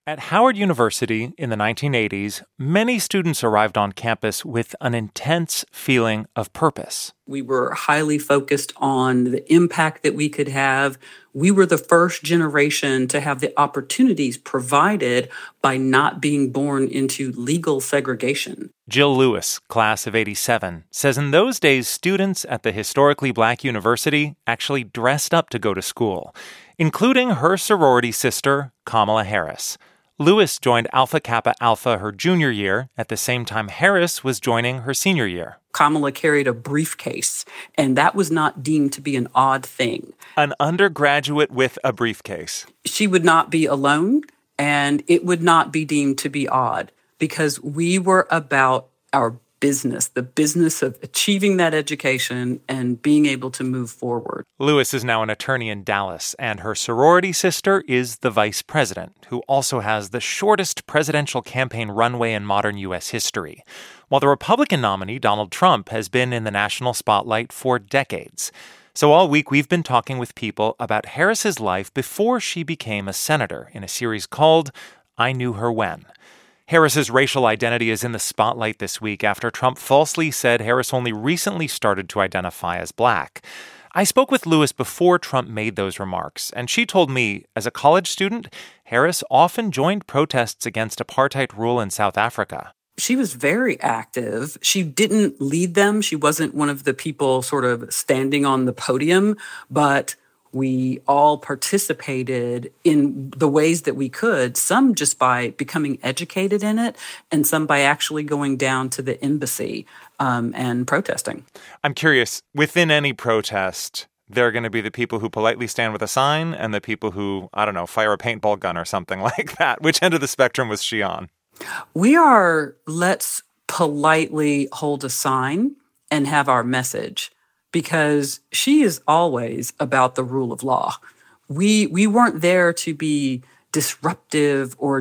At Howard University in the 1980s, many students arrived on campus with an intense feeling of purpose. We were highly focused on the impact that we could have. We were the first generation to have the opportunities provided by not being born into legal segregation. Jill Lewis, class of '87, says in those days, students at the historically black university actually dressed up to go to school, including her sorority sister, Kamala Harris. Lewis joined Alpha Kappa Alpha her junior year at the same time Harris was joining her senior year. Kamala carried a briefcase, and that was not deemed to be an odd thing. An undergraduate with a briefcase. She would not be alone, and it would not be deemed to be odd because we were about our business, the business of achieving that education and being able to move forward. Lewis is now an attorney in Dallas, and her sorority sister is the vice president, who also has the shortest presidential campaign runway in modern U.S. history, while the Republican nominee, Donald Trump, has been in the national spotlight for decades. So all week, we've been talking with people about Harris's life before she became a senator in a series called I Knew Her When. Harris's racial identity is in the spotlight this week after Trump falsely said Harris only recently started to identify as black. I spoke with Lewis before Trump made those remarks, and she told me, as a college student, Harris often joined protests against apartheid rule in South Africa. She was very active. She didn't lead them. She wasn't one of the people sort of standing on the podium, but we all participated in the ways that we could, some just by becoming educated in it, and some by actually going down to the embassy and protesting. I'm curious, within any protest, there are going to be the people who politely stand with a sign and the people who, fire a paintball gun or something like that. Which end of the spectrum was she on? We are, let's politely hold a sign and have our message, because she is always about the rule of law. We weren't there to be disruptive or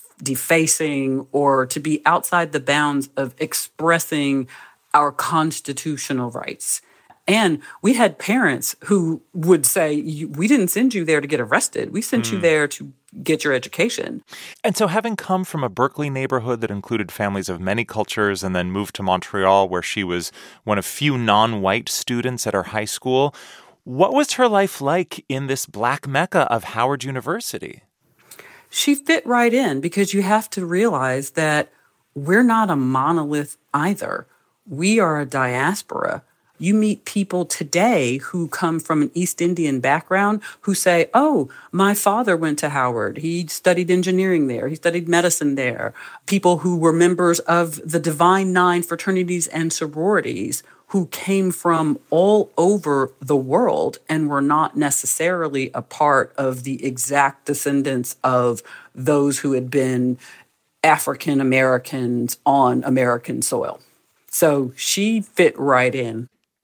defacing or to be outside the bounds of expressing our constitutional rights. And we had parents who would say, we didn't send you there to get arrested. We sent you there to get your education. And so having come from a Berkeley neighborhood that included families of many cultures and then moved to Montreal, where she was one of few non-white students at her high school, what was her life like in this black mecca of Howard University? She fit right in, because you have to realize that we're not a monolith either. We are a diaspora. You meet people today who come from an East Indian background who say, oh, my father went to Howard. He studied engineering there. He studied medicine there. People who were members of the Divine Nine fraternities and sororities who came from all over the world and were not necessarily a part of the exact descendants of those who had been African Americans on American soil. So she fit right in.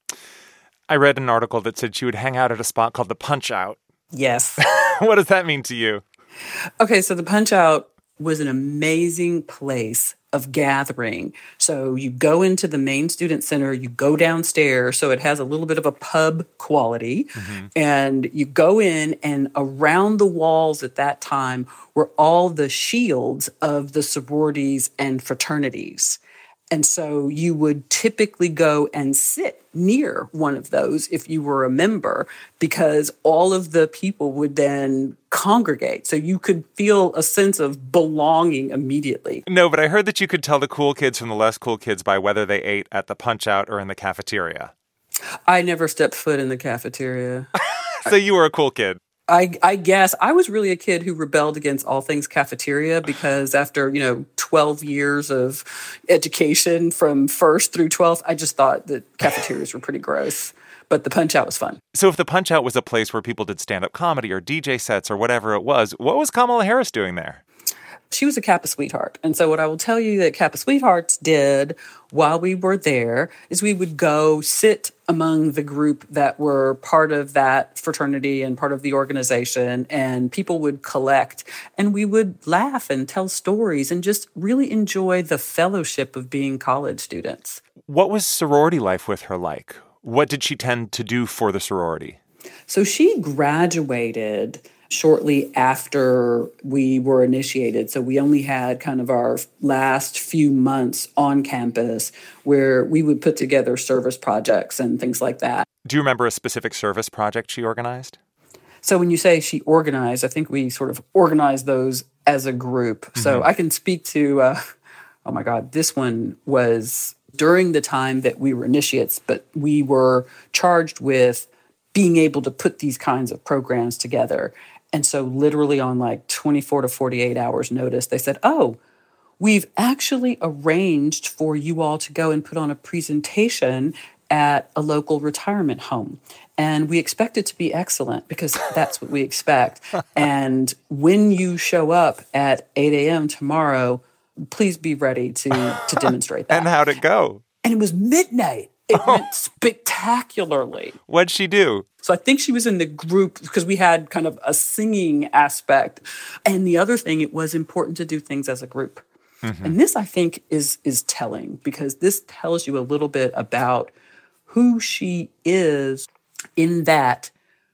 I read an article that said she would hang out at a spot called the Punch-Out. Yes. What does that mean to you? Okay, so the Punch-Out was an amazing place of gathering. So you go into the main student center, you go downstairs, so it has a little bit of a pub quality, and you go in, and around the walls at that time were all the shields of the sororities and fraternities. And so you would typically go and sit near one of those if you were a member, because all of the people would then congregate. So you could feel a sense of belonging immediately. No, but I heard that you could tell the cool kids from the less cool kids by whether they ate at the Punch-Out or in the cafeteria. I never stepped foot in the cafeteria. So you were a cool kid. I guess I was really a kid who rebelled against all things cafeteria, because after, 12 years of education from 1st through 12th, I just thought that cafeterias were pretty gross. But the Punch-Out was fun. So if the Punch-Out was a place where people did stand-up comedy or DJ sets or whatever it was, what was Kamala Harris doing there? She was a Kappa Sweetheart. And so what I will tell you that Kappa Sweethearts did while we were there is we would go sit among the group that were part of that fraternity and part of the organization, and people would collect, and we would laugh and tell stories and just really enjoy the fellowship of being college students. What was sorority life with her like? What did she tend to do for the sorority? So she graduated shortly after we were initiated. So we only had kind of our last few months on campus where we would put together service projects and things like that. Do you remember a specific service project she organized? So when you say she organized, I think we sort of organized those as a group. Mm-hmm. So I can speak to, oh my God, this one was during the time that we were initiates, but we were charged with being able to put these kinds of programs together. And so literally on like 24 to 48 hours notice, they said, oh, we've actually arranged for you all to go and put on a presentation at a local retirement home. And we expect it to be excellent because that's what we expect. And when you show up at 8 a.m. tomorrow, please be ready to demonstrate that. And how'd it go? And it was midnight. It went spectacularly. What'd she do? So I think she was in the group because we had kind of a singing aspect. And the other thing, it was important to do things as a group. Mm-hmm. And this, I think, is telling because this tells you a little bit about who she is in that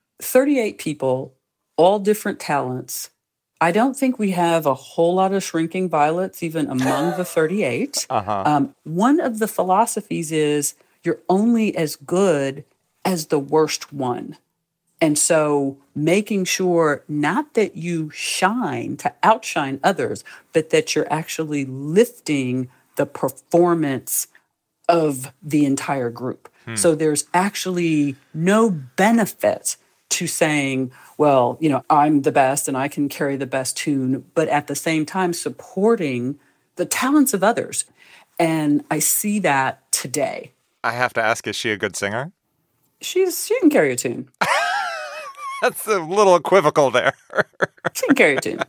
38 people, all different talents. I don't think we have a whole lot of shrinking violets even among the 38. One of the philosophies is you're only as good as the worst one. And so making sure not that you shine to outshine others, but that you're actually lifting the performance of the entire group. So there's actually no benefit to saying, well, you know, I'm the best and I can carry the best tune, but at the same time supporting the talents of others. And I see that today. I have to ask, is she a good singer? She can carry a tune. That's a little equivocal there. She can carry a tune.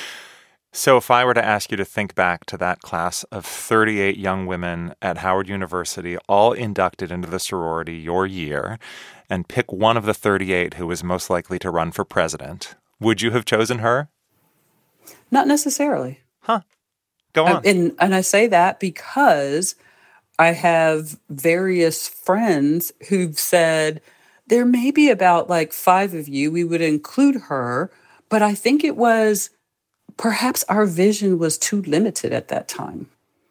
So if I were to ask you to think back to that class of 38 young women at Howard University, all inducted into the sorority your year, and pick one of the 38 who was most likely to run for president, would you have chosen her? Not necessarily. Huh. Go on. And I say that because I have various friends who've said, there may be about like 5 of you, we would include her, but I think it was perhaps our vision was too limited at that time.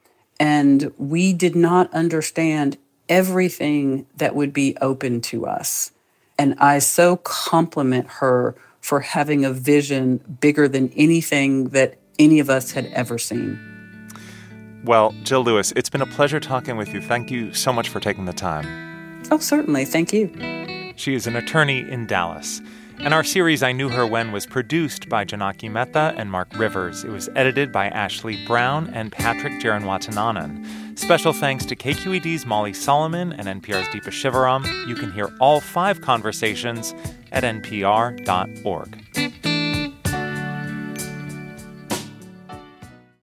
And we did not understand everything that would be open to us. And I so compliment her for having a vision bigger than anything that any of us had ever seen. Well, Jill Lewis, it's been a pleasure talking with you. Thank you so much for taking the time. Oh, certainly. Thank you. She is an attorney in Dallas. And our series, I Knew Her When, was produced by Janaki Mehta and Mark Rivers. It was edited by Ashley Brown and Patrick Jaranwatananan. Special thanks to KQED's Molly Solomon and NPR's Deepa Shivaram. You can hear all 5 conversations at npr.org.